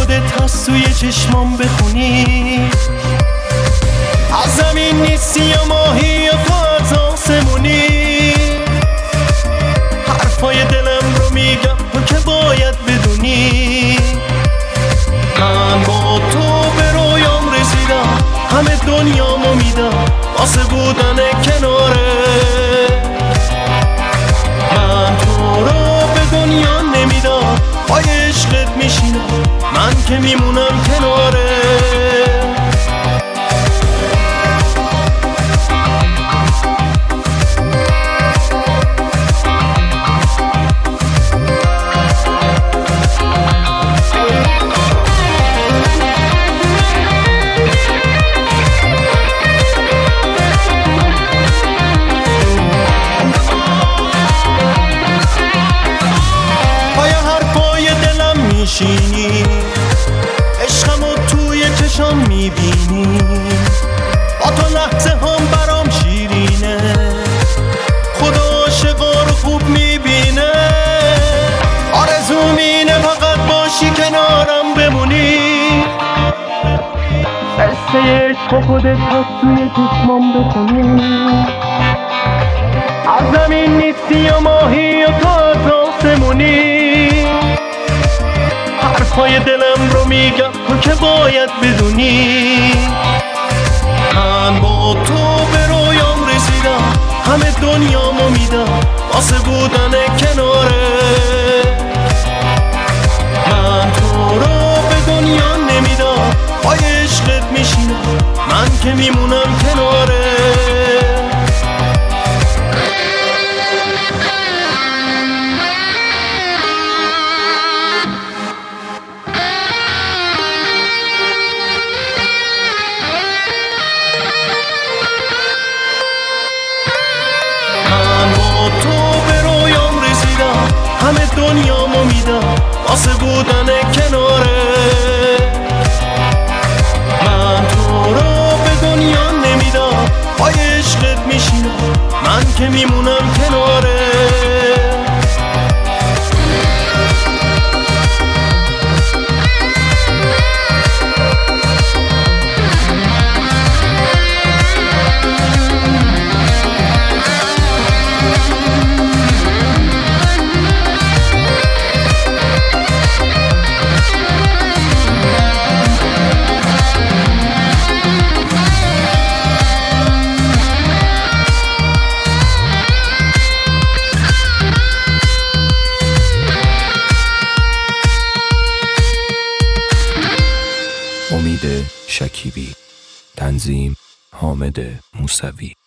خودت هست توی چشمام بخونی. از زمین نیستی یا ماهی یا تو از آسمونی. حرفای دلم رو میگم تو که باید بدونی. من با تو به رویام رسیدم، همه دنیامو میدم واسه بودن کناره. من تو رو به دنیا نمیدم، پای عشقت میشینم من که میمونم کناره. عشقمو توی چشام میبینی، با تو لحظه هم برام شیرینه. خدا عاشقا رو خوب میبینه، آرزوم اینه فقط باشی کنارم بمونی. قصه عشق خودت هست توی چشمام بخونی. از زمین نیستی یا ماهی یا تو از آسمونی. حرفای دلم رو میگم تو که باید بدونی. من با تو به رویام رسیدم، همه دنیامو میدم واسه بودن کناره. من تو رو به دنیا نمیدم، پای عشقت میشینم من که میمونم کناره. همه دنیامو میدم واسه بودن کناره. من تو رو به دنیا نمیدم، پای عشقت میشینم من که میمونم کناره. امید شکیبی، تنظیم حامد موسوی.